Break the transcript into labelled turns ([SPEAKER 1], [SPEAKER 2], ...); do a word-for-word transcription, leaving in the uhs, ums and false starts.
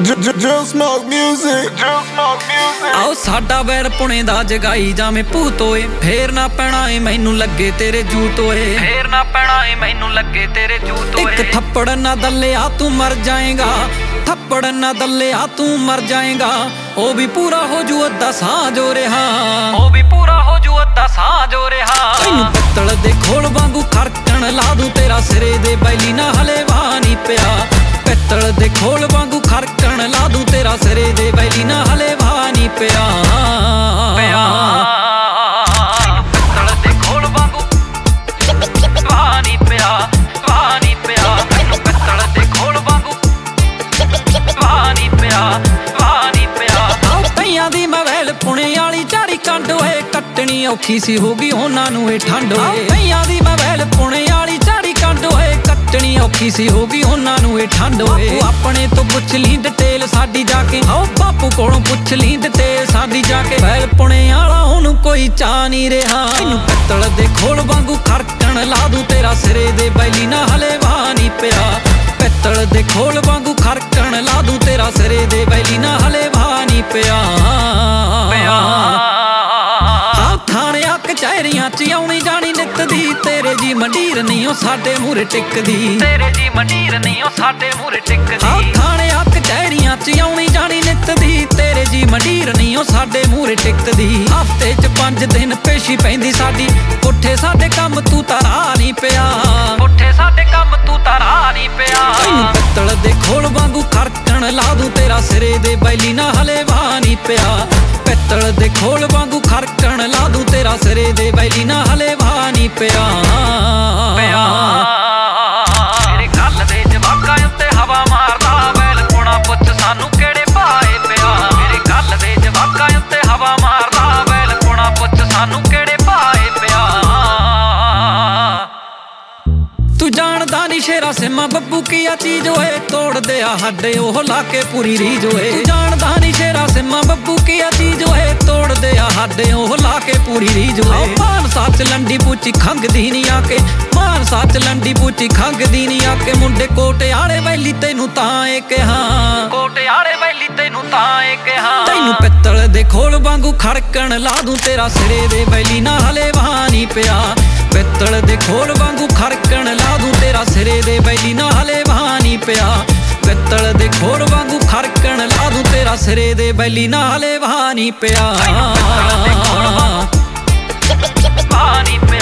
[SPEAKER 1] Drill smoke music. Drill smoke music.
[SPEAKER 2] ਆਓ ਸਾਡਾ ਵੈਰ ਪੁਣੇ ਦਾ ਜਗਾਈ ਜਾਵੇਂ ਭੂਤ ਓਏ, ਫੇਰ ਨਾ ਪੈਣਾ ਏ ਮੈਨੂੰ ਲੱਗੇ ਤੇਰੇ ਜੂਤ ਓਏ, ਫੇਰ ਨਾ ਪੈਣਾ ਏ ਮੈਨੂੰ ਲੱਗੇ ਤੇਰੇ ਜੂਤ ਓਏ। ਇੱਕ ਥੱਪੜ ਨਾ ਦੱਲਿਆ ਤੂੰ ਮਰ ਜਾਏਗਾ, ਥੱਪੜ ਨਾ ਦੱਲਿਆ ਤੂੰ ਮਰ ਜਾਏਗਾ। ਉਹ ਵੀ ਪੂਰਾ ਹੋ ਜੂ ਅੱਧਾ ਸਾਹ ਜੋ ਰਿਹਾ, ਉਹ ਵੀ ਪੂਰਾ ਹੋ ਜੂ ਅੱਧਾ ਸਾਹ ਜੋ ਰਿਹਾ। ਤੈਨੂੰ ਪਿੱਤਲ ਦੇ ਖੋਲ ਵਾਂਗੂ ਖੜਕਣ ਲਾ ਦੂੰ, ਤੇਰਾ ਸਿਰੇ ਦੇ ਬੈਲੀ ਨਾ ਹਲੇ ਵਾਹ ਨੀ ਪਿਆ। ਪਿੱਤਲ ਦੇ ਖੋਲ ਵਾਂਗੂ ਖੜਕਣ ਲਾ ਦੂੰ, ਤੇਰਾ ਸਿਰੇ ਦੇ ਬੈਲੀ ਨਾ ਹਲੇ ਵਾਹ ਨੀ ਪਿਆ। ਪਿੱਤਲ ਦੇ ਖੋਲ ਵਾਂਗੂ ਵਾਹ ਨੀ ਪਿਆ, ਵਾਹ ਨੀ ਪਿਆ। ਪਿੱਤਲ ਦੇ ਖੋਲ ਵਾਂਗੂ ਵਾਹ ਨੀ ਪਿਆ, ਵਾਹ ਨੀ ਪਿਆ। ਕਈਆਂ ਦੀ ਮਵੈਲ ਪੁਣੇ ਵਾਲੀ ਝਾੜੀ ਕੰਡ ਓਏ, ਕੱਟਣੀ ਔਖੀ ਸੀ ਹੋ ਗਈ ਉਹਨਾਂ ਨੂੰ ਇਹ ਠੰਡ ਓਏ। ਕਈਆਂ ਦੀ ਮਵੈਲ ਪੁਣੇ ਵਾਲੀ ਝਾੜੀ ਕੰਡ ਓਏ, ਕੱਟਣੀ ਔਖੀ ਸੀ ਹੋ ਗਈ ਉਹਨਾਂ ਨੂੰ ਇਹ ਠੰਡ ਓਏ। ਆਪਣੇ ਤੋਂ ਪੁੱਛ ਲਈ ਡਿਟੇਲ ਸਾਡੀ ਜਾ ਕੇ, ਆਓ ਬਾਪੂ ਕੋਲੋਂ ਪੁੱਛ ਲਈ ਡਿਟੇਲ ਸਾਡੀ ਜਾ ਕੇ। ਵੈਲ ਪੁਣੇ ਵਾਲਾ ਉਹਨੂੰ ਕੋਈ ਚਾਹ ਨਹੀਂ ਰਿਹਾ, ਤੈਨੂੰ ਪਿੱਤਲ ਦੇ ਖੋਲ ਵਾਂਗੂ ਖੜਕਣ ਲਾ ਦੂੰ, ਤੇਰਾ ਸਿਰੇ ਦੇ ਬੈਲੀ ਨਾ ਹਲੇ ਵਾਹ ਨੀ ਪਿਆ। ਪਿੱਤਲ ਦੇ ਖੋਲ ਵਾਂਗੂ ਖੜਕਣ ਲਾ ਦੂੰ, ਤੇਰਾ ਸਿਰੇ ਦੇ ਬੈਲੀ ਨਾ ਹਲੇ ਵਾਹ ਨੀ ਪਿਆ। ਥਾਣਿਆਂ ਕਚਹਿਰੀਆਂ ਚ ਆਉਣੀ ਜਾਣੀ ਨਿੱਤ ਦੀ, ਤੇਰੇ ਜੀ ਮੰਡੀਰ ਨਹੀਂ ਉਹ ਸਾਡੇ ਮੂਹਰੇ ਟਿਕਦੀ, ਤੇਰੇ ਜੀ ਮੰਡੀਰ ਨਹੀਂ ਉਹ ਸਾਡੇ ਮੂਹਰੇ ਟਿਕਦੀ। ਥਾਣਿਆਂ ਕਚਹਿਰੀਆਂ ਚ ਆਉਣੀ ਜਾਣੀ ਨਿੱਤ ਦੀ, ਤੇਰੇ ਜੀ ਮੰਡੀਰ ਨਹੀਂ ਉਹ ਸਾਡੇ ਮੂਹਰੇ ਟਿਕਦੀ। ਹਫ਼ਤੇ ਚ ਪੰਜ ਦਿਨ ਪੇਸ਼ੀ ਪੈਂਦੀ ਸਾਡੀ, ਪੁੱਠੇ ਸਾਡੇ ਕੰਮ ਤੂੰ ਤਾਂ ਰਾਹ ਨੀ ਪਿਆ, ਪੁੱਠੇ ਸਾਡੇ ਕੰਮ ਤੂੰ ਤਾਂ ਰਾਹ ਨੀ ਪਿਆ। ਤੈਨੂੰ ਪਿੱਤਲ ਦੇ ਖੋਲ ਵਾਂਗੂ ਖੜਕਣ ਲਾ ਦੂੰ, ਤੇਰਾ ਸਿਰੇ ਦੇ ਬੈਲੀ ਨਾ ਹਲੇ ਵਾਹ ਨੀ ਪਿਆ। ਪਿੱਤਲ ਦੇ ਖੋਲ ਵਾਂਗੂ ਖੜਕਣ ਲਾ ਦੂੰ, ਤੇਰਾ ਸਿਰੇ ਦੇ ਬੈਲੀ ਨਾ ਹਲੇ ਵਾਹ ਨੀ ਪਿਆ। ਮੇਰੇ ਗੱਲ ਦੇ ਜਵਾਕਾਂ ਉੱਤੇ ਹਵਾ ਮਾਰਦਾ ਵੈਲ ਪੁਣਾ, ਪੁੱਛ ਸਾਨੂੰ ਕਿਹੜੇ ਭਾਏ ਪਿਆ। ਮੇਰੇ ਗੱਲ ਦੇ ਜਵਾਕਾਂ ਉੱਤੇ ਹਵਾ ਮਾਰਦਾ ਵੈਲ ਪੁਣਾ, ਪੁੱਛ ਸਾਨੂੰ ਕਿਹੜੇ ਭਾਏ ਪਿਆ। ਤੂੰ ਜਾਣਦਾ ਨੀ ਸ਼ੇਰਾ ਸਿਮਾ ਬੱਬੂ ਕੀ ਆ ਚੀਜ਼ ਓਏ, ਤੋੜਦੇ ਆ ਹੱਡੇ ਉਹ ਲਾ ਕੇ ਪੂਰੀ ਰੀਝ ਓਏ। ਤੂੰ ਜਾਣਦਾ ਨੀ ਸ਼ੇਰਾ ਸਿਮਾ ਬੱਬੂ ਕੀ ਆ ਚੀਜ਼ ਓਏ, ਤੋੜਦੇ ਆ ਹੱਡੇ ਉਹ ਲਾ ਕੇ ਪੂਰੀ ਰੀਝ ਓਏ। ਮਾਨ ਸੱਚ ਲੰਡੀ ਪੂਚੀ ਖੰਗਦੀ ਨੀ ਆ ਕੇ, ਮਾਨ ਸੱਚ ਲੰਡੀ ਪੂਚੀ ਖੰਗਦੀ ਨੀ ਆ ਕੇ। ਮੁੰਡੇ ਕੋਟੇ ਆਲੇ ਵੈਲੀ ਤੈਨੂੰ ਤਾਂ ਇਹ ਕਿਹਾ, ਕੋਟੇ ਆਲੇ ਵੈਲੀ ਤੈਨੂੰ ਤਾਂ ਇਹ ਕਿਹਾ। ਤੈਨੂੰ ਪਿੱਤਲ ਦੇ ਖੋਲ ਵਾਂਗੂ ਖੜਕਣ ਲਾ ਦੂੰ, ਤੇਰਾ ਸਿਰੇ ਦੇ ਬੈਲੀ ਨਾ ਹਲੇ ਵਾਹ ਨੀ ਪਿਆ। ਪਿੱਤਲ ਦੇ ਖੋਲ ਵਾਂਗੂ ਖੜਕਣ ਲਾ ਦੂੰ, ਤੇਰਾ ਸਿਰੇ ਦੇ ਬੈਲੀ ਨਾ ਹਲੇ ਵਾਹ ਨੀ ਪਿਆ। ਪਿੱਤਲ ਦੇ ਖੋਲ ਵਾਂਗੂ ਖੜਕਣ ਲਾ ਦੂੰ, ਤੇਰਾ ਸਿਰੇ ਦੇ ਬੈਲੀ ਨਾ ਹਲੇ ਵਾਹ ਨੀ ਪਿਆ, ਵਾਹ ਨੀ ਪਿਆ।